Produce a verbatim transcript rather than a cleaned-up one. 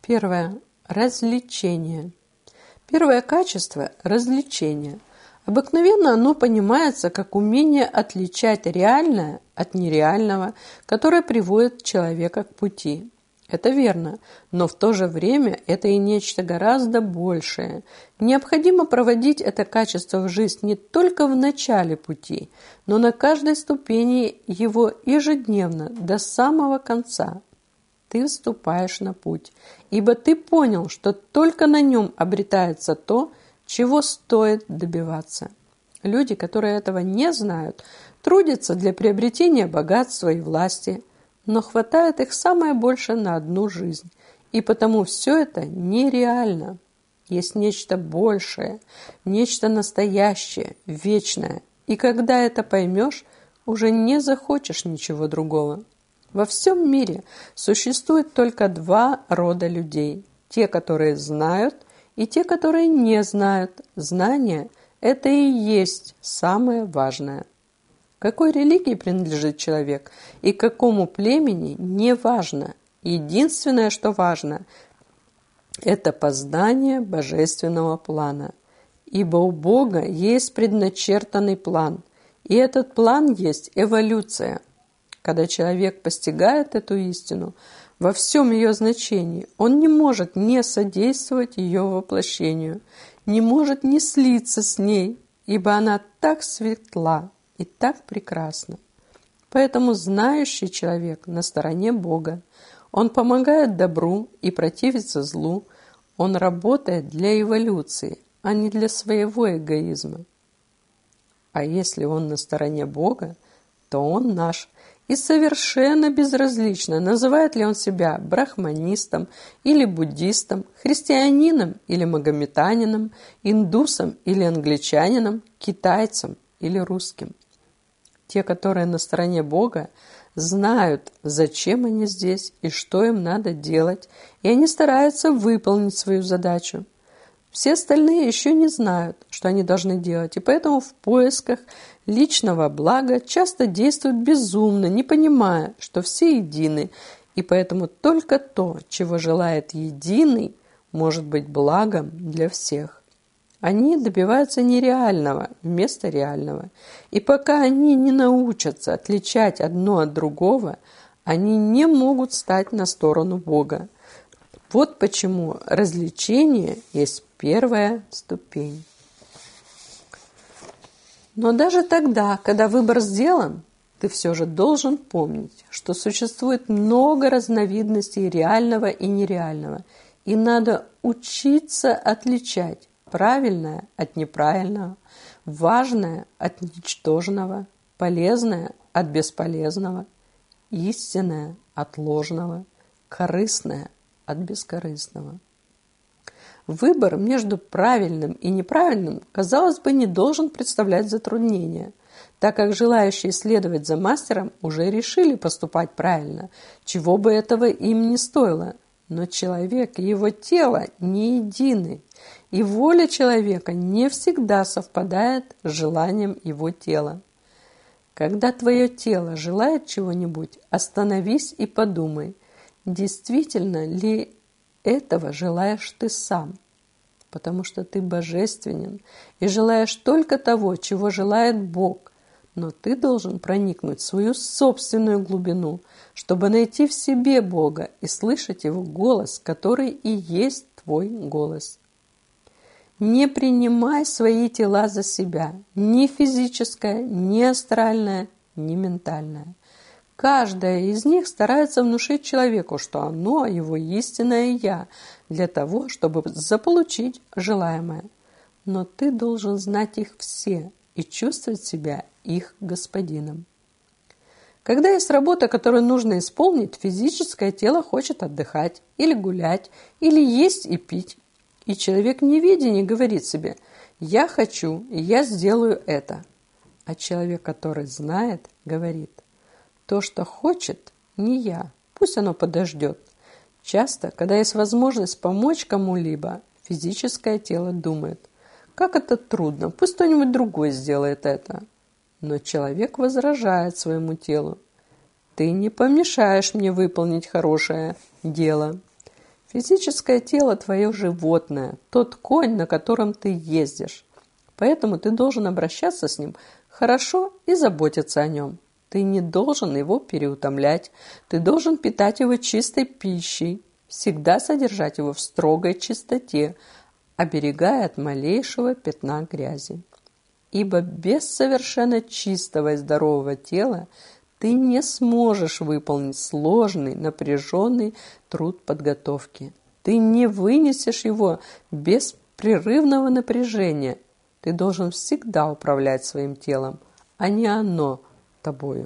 Первое. Развлечение. Первое качество – развлечение. Обыкновенно оно понимается как умение отличать реальное от нереального, которое приводит человека к пути. Это верно, но в то же время это и нечто гораздо большее. Необходимо проводить это качество в жизнь не только в начале пути, но на каждой ступени его ежедневно, до самого конца. Ты вступаешь на путь, ибо ты понял, что только на нем обретается то, чего стоит добиваться. Люди, которые этого не знают, трудятся для приобретения богатства и власти, но хватает их самое большее на одну жизнь, и потому все это нереально. Есть нечто большее, нечто настоящее, вечное, и когда это поймешь, уже не захочешь ничего другого. Во всем мире существует только два рода людей – те, которые знают, и те, которые не знают. Знание – это и есть самое важное. Какой религии принадлежит человек и к какому племени – не важно. Единственное, что важно – это познание божественного плана. Ибо у Бога есть предначертанный план, и этот план есть эволюция. Когда человек постигает эту истину во всем ее значении, он не может не содействовать ее воплощению, не может не слиться с ней, ибо она так светла и так прекрасна. Поэтому знающий человек на стороне Бога. Он помогает добру и противится злу. Он работает для эволюции, а не для своего эгоизма. А если он на стороне Бога, то он наш. И совершенно безразлично, называет ли он себя брахманистом или буддистом, христианином или магометанином, индусом или англичанином, китайцем или русским. Те, которые на стороне Бога, знают, зачем они здесь и что им надо делать, и они стараются выполнить свою задачу. Все остальные еще не знают, что они должны делать, и поэтому в поисках личного блага часто действуют безумно, не понимая, что все едины, и поэтому только то, чего желает единый, может быть благом для всех. Они добиваются нереального вместо реального, и пока они не научатся отличать одно от другого, они не могут стать на сторону Бога. Вот почему развлечение есть первая ступень. Но даже тогда, когда выбор сделан, ты все же должен помнить, что существует много разновидностей реального и нереального, и надо учиться отличать правильное от неправильного, важное от ничтожного, полезное от бесполезного, истинное от ложного, корыстное от бескорыстного. Выбор между правильным и неправильным, казалось бы, не должен представлять затруднения, так как желающие следовать за мастером уже решили поступать правильно, чего бы этого им не стоило. Но человек и его тело не едины, и воля человека не всегда совпадает с желанием его тела. Когда твое тело желает чего-нибудь, остановись и подумай, действительно ли этого желаешь ты сам, потому что ты божественен и желаешь только того, чего желает Бог, но ты должен проникнуть в свою собственную глубину, чтобы найти в себе Бога и слышать Его голос, который и есть твой голос. Не принимай свои тела за себя, ни физическое, ни астральное, ни ментальное. Каждая из них старается внушить человеку, что оно его истинное «я», для того, чтобы заполучить желаемое. Но ты должен знать их все и чувствовать себя их господином. Когда есть работа, которую нужно исполнить, физическое тело хочет отдыхать, или гулять, или есть и пить. И человек в неведении говорит себе «я хочу, и я сделаю это». А человек, который знает, говорит «то, что хочет, не я, пусть оно подождет». Часто, когда есть возможность помочь кому-либо, физическое тело думает «как это трудно, пусть кто-нибудь другой сделает это». Но человек возражает своему телу «ты не помешаешь мне выполнить хорошее дело». Физическое тело – твое животное, тот конь, на котором ты ездишь. Поэтому ты должен обращаться с ним хорошо и заботиться о нем. Ты не должен его переутомлять, ты должен питать его чистой пищей, всегда содержать его в строгой чистоте, оберегая от малейшего пятна грязи. Ибо без совершенно чистого и здорового тела ты не сможешь выполнить сложный, напряженный труд подготовки. Ты не вынесешь его без прерывного напряжения. Ты должен всегда управлять своим телом, а не оно тобою.